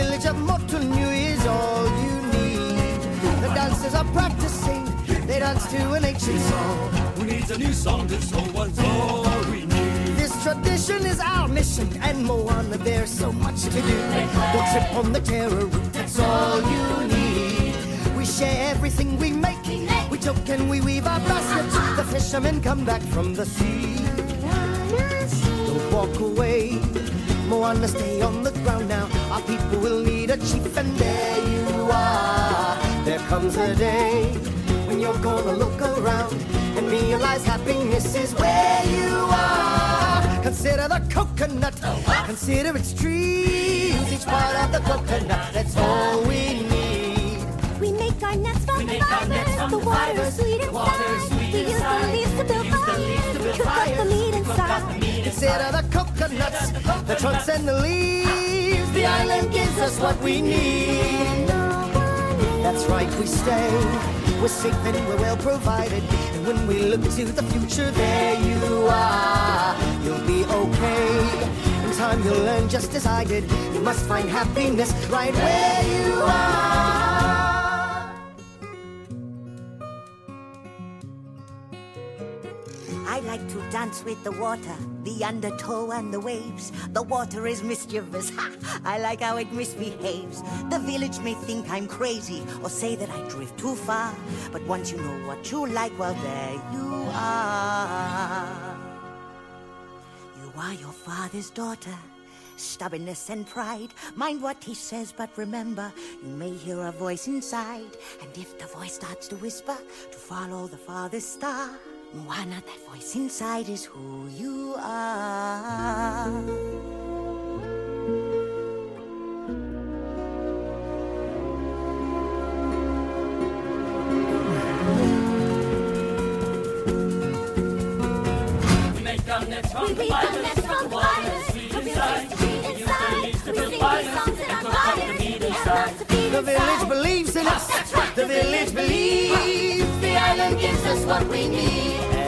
village of Motunui is all you need. The dancers are practicing, they dance to an ancient song. Who needs a new song? This old one's all we need. This tradition is our mission, and Moana, there's so much to do. Don't trip on the terror route, that's all you need. We share everything we make, we joke and we weave our baskets. The fishermen come back from the sea. Don't walk away, Moana, stay on the ground now. Our people will need a chief, and there you are. There comes a day when you're gonna look around and realize happiness is where you are. Consider the coconut, consider its trees, each part of the coconut, that's all we need. We make our nets from the fibers, the water is sweet inside. We use the leaves to build fires, and cook up the meat inside. Consider the coconuts, the trunks and the leaves, the island gives us what we need. That's right, we stay, we're safe and we're well provided. And when we look to the future, there you are. You'll be okay, in time you'll learn just as I did. You must find happiness right where you are. I like to dance with the water, the undertow and the waves. The water is mischievous, I like how it misbehaves. The village may think I'm crazy or say that I drift too far, but once you know what you like, well, there you are. You are your father's daughter. Stubbornness and pride, mind what he says, but remember, you may hear a voice inside. And if the voice starts to whisper, to follow the farthest star, Moana, that voice inside is who you are. We make our nets from the We weave our nets from the fibers, the village is sweet inside. We sing these songs in our fires, we have lots to feed The village inside. believes in us, That's right, the village believes. The island gives us what we need.